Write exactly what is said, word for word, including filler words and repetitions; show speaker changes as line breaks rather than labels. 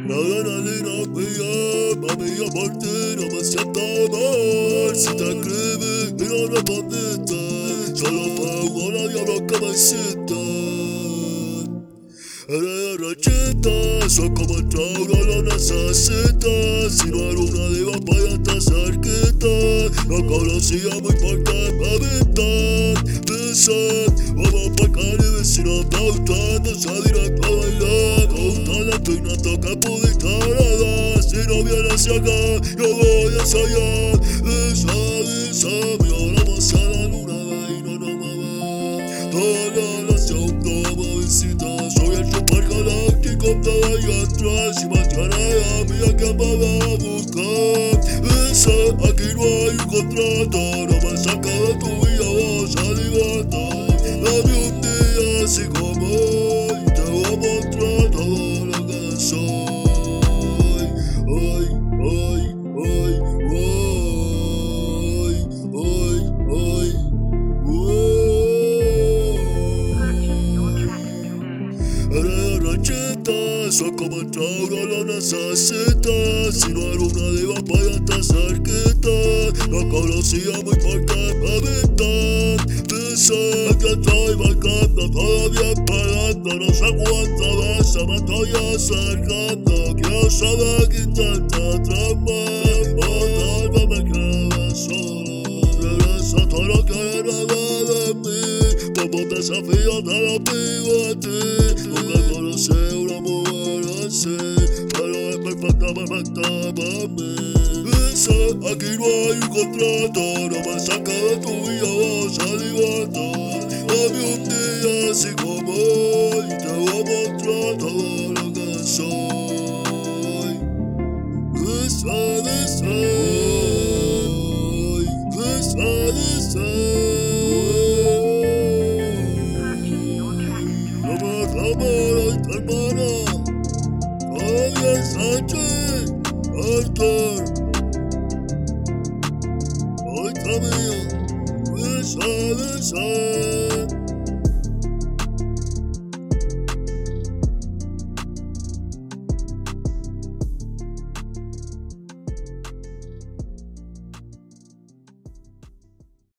La adrenalina me llama, a mi amarte no me siento mal. Si te escribí y no respondiste, solo fue una diablo que me hiciste. Eres rachita, soy como el trauro, lo necesitas. Si no era una diva, vaya estar cerquita. No conocíamos por qué me habitan. Dicen, vamos por Caribe, si no está gustando, se directo a bailar. Con gusta la tuina, toca pudiste heredar. Si no vienes hacia acá, yo voy hacia allá. Disa, disa, mi ahora vamos a la luna, y no, no me va. Toda la nación, toma visita. Soy el supergaláctico, te voy a entrar. Si mañana a mí a que me va a buscar. Dice, aquí no hay un contrato. No me saca de tu vida, vas a libertad. Dame un día así como hoy, te voy a mostrar todo lo que soy. Hoy, hoy, hoy, hoy, hoy, hoy, hoy. Eres ranchita, soy como el trauro, lo necesitas. Si no era una diva, vaya estar cerquita. No conocíamos por qué me habitan. Dicen que estoy marcando, todavía esperando. No sé cuántas veces me estoy acercando. Quiero saber que intenta tramar, o tal vez me quede solo. Regresa todo lo que no de mí, como desafío te lo pido a ti. Nunca conocí una mujer así, pero es perfecta, perfecta para mí. Dice, aquí no hay un contrato, no me saca de tu vida, vas a libertad. Dame un día así como hoy, te voy a mostrar todo lo que soy. Dice, dice, hoy, dice, dice. No me enamoro, hermana. Javier Sánchez, Arthur. Hoy está mío, besa, besa.